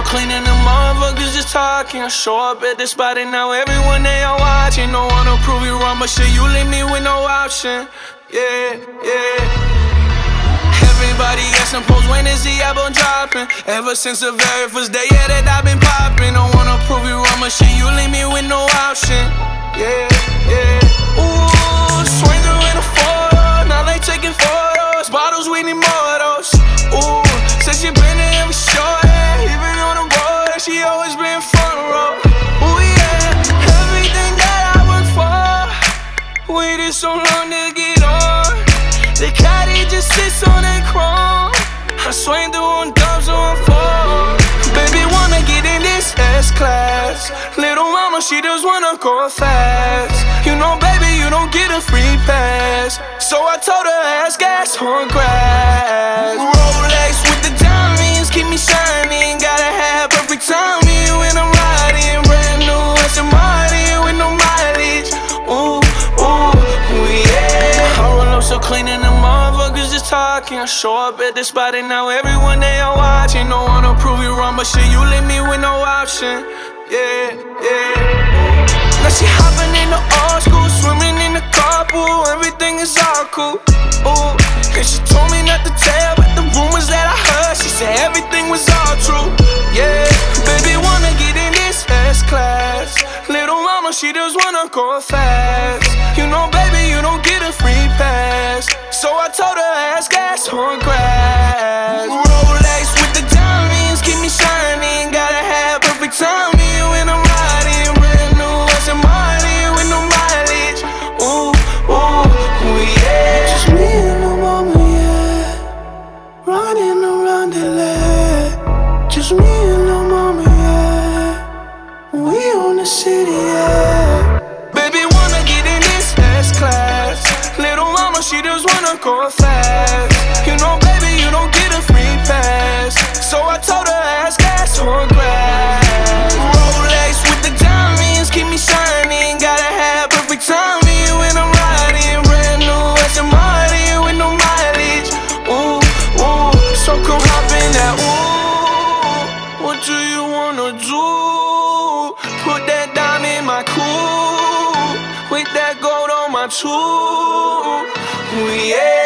clean and the motherfuckers just talking. I show up at the spot and now everyone they are watching. No one to prove you wrong, but shit, you leave me with no option. Yeah, yeah. Everybody asking post, when is the album dropping? Ever since the very first day, yeah, that I've been popping. Don't wanna prove you wrong, but shit, you leave me with no option. Yeah, yeah. Ooh, swing through in a photo, now they taking photos. Bottles, we need more of those. Ooh, said she been to every show, yeah. Even on the road, that she always been front row. Ooh, yeah, everything that I work for, waited so long to get on. The caddy just sits on that chrome. I swing through on dubs on four. Baby wanna get in this S-Class. Little mama, she just wanna go fast. You know, baby, you don't get a free pass. So I told her, ass gas on grass. Rolex with the diamonds, keep me shining. Gotta have perfect timing when I'm riding. Brand new Aston Martin with no mileage. Ooh, ooh, ooh, yeah. I roll up so clean and the motherfuckers just talking. I show up at the spot and now everyone they are watching. No one to prove you wrong, but shit, you leave me with no option. Yeah, yeah. Now she hopping in the old school, swimming in the carpool. Everything is all cool. Ooh, and she told me not to tell, but the rumors that I heard, she said everything was all true. Yeah, baby wanna get in this S-Class. Little mama, she just wanna go fast. You know, baby, you don't get a free pass. So I told her, ass gas on grass. Rolex with the diamonds, keep me shining. Gotta have perfect timing when I'm riding. Brand new Aston Martin with no mileage. Ooh, ooh, ooh, yeah. Just me and the mama, yeah. Running around the lake. Just me and the mama, yeah. We on the city, yeah. Baby wanna get in this S-Class. Little mama, she just wanna go fast. You know, baby, you don't get a free pass. So I told her, ass gas on grass. Rolex with the diamonds, keep me shining. Gotta have perfect timing when I'm riding. Brand new Aston Martin with no mileage. Ooh, ooh, so come hop in that. Ooh, what do you wanna do? Put that dime in my coupe, with that gold on my tooth. Ooh, yeah.